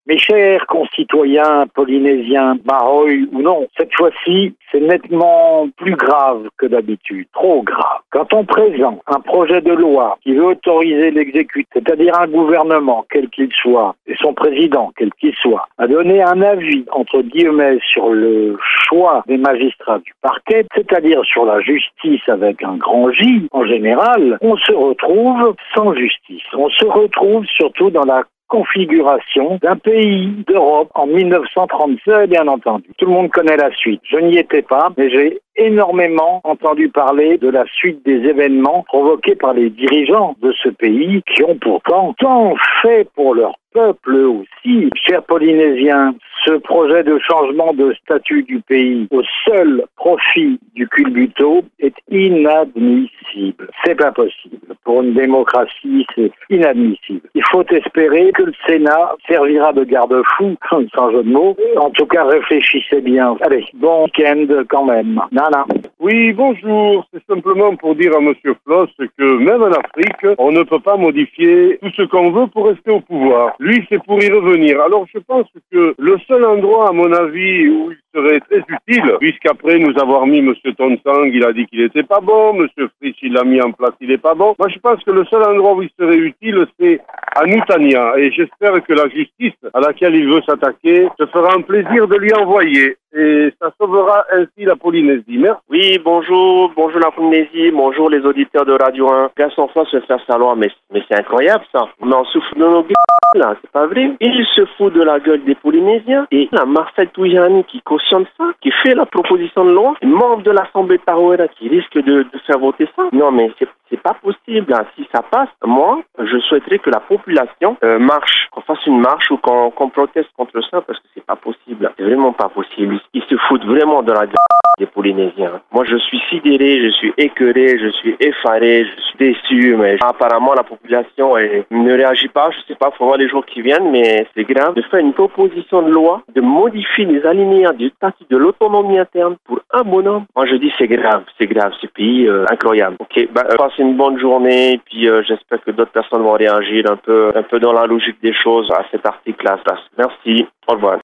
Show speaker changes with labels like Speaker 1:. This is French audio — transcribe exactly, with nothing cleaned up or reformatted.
Speaker 1: Mes chers concitoyens polynésiens, Mahoy ou non, cette fois-ci, c'est nettement plus grave que d'habitude, trop grave. Quand on présente un projet de loi qui veut autoriser l'exécutif, c'est-à-dire un gouvernement, quel qu'il soit, et son président, quel qu'il soit, à donner un avis, entre guillemets, sur le choix des magistrats du parquet, c'est-à-dire sur la justice avec un grand J, en général, on se retrouve sans justice. On se retrouve surtout dans la configuration d'un pays d'Europe en mille neuf cent trente-sept, bien entendu. Tout le monde connaît la suite. Je n'y étais pas, mais j'ai énormément entendu parler de la suite des événements provoqués par les dirigeants de ce pays qui ont pourtant tant fait pour leur peuple eux aussi. Chers Polynésiens, ce projet de changement de statut du pays au seul profit du culbuto est inadmissible. C'est pas possible. Pour une démocratie, c'est inadmissible. Il faut espérer que le Sénat servira de garde-fou, sans jeu de mots. En tout cas, réfléchissez bien. Allez, bon week-end quand même. Nana.
Speaker 2: Oui, bonjour. C'est simplement pour dire à Monsieur Floss que même en Afrique, on ne peut pas modifier tout ce qu'on veut pour rester au pouvoir. Lui, c'est pour y revenir. Alors, je pense que le seul endroit, à mon avis, où il serait très utile, puisqu'après nous avoir mis Monsieur Tonsang, il a dit qu'il n'était pas bon, Monsieur Fritsch, il l'a mis en place, il n'est pas bon. Moi, je pense que le seul endroit où il serait utile, c'est à Nutania. Et j'espère que la justice à laquelle il veut s'attaquer se fera un plaisir de lui envoyer. Et ça sauvera ainsi la Polynésie. Merci.
Speaker 3: Oui, bonjour, bonjour la Polynésie, bonjour les auditeurs de Radio un. Qu'à son fois se faire sa loi, mais, mais c'est incroyable ça. Mais on souffle de nos gueules, là, c'est pas vrai. Il se fout de la gueule des Polynésiens. Et la Marcel Toujani qui cautionne ça, qui fait la proposition de loi, membre de l'Assemblée Tarouera qui risque de, de faire voter ça. Non, mais c'est C'est pas possible. Hein. Si ça passe, moi, je souhaiterais que la population euh, marche, qu'on fasse une marche ou qu'on, qu'on proteste contre ça, parce que c'est pas possible. C'est vraiment pas possible. Ils se foutent vraiment de la gueule des Polynésiens. Moi, je suis sidéré, je suis écœuré, je suis effaré, je suis déçu, mais apparemment, la population elle, ne réagit pas. Je sais pas, faut voir les jours qui viennent, mais c'est grave de faire une proposition de loi, de modifier les alinéas du statut de l'autonomie interne pour un bonhomme. Moi, je dis c'est grave, c'est grave, ce pays euh, incroyable. Ok, bah, euh, passez une bonne journée, et puis euh, j'espère que d'autres personnes vont réagir un peu, un peu dans la logique des choses à cet article-là. Merci, au revoir.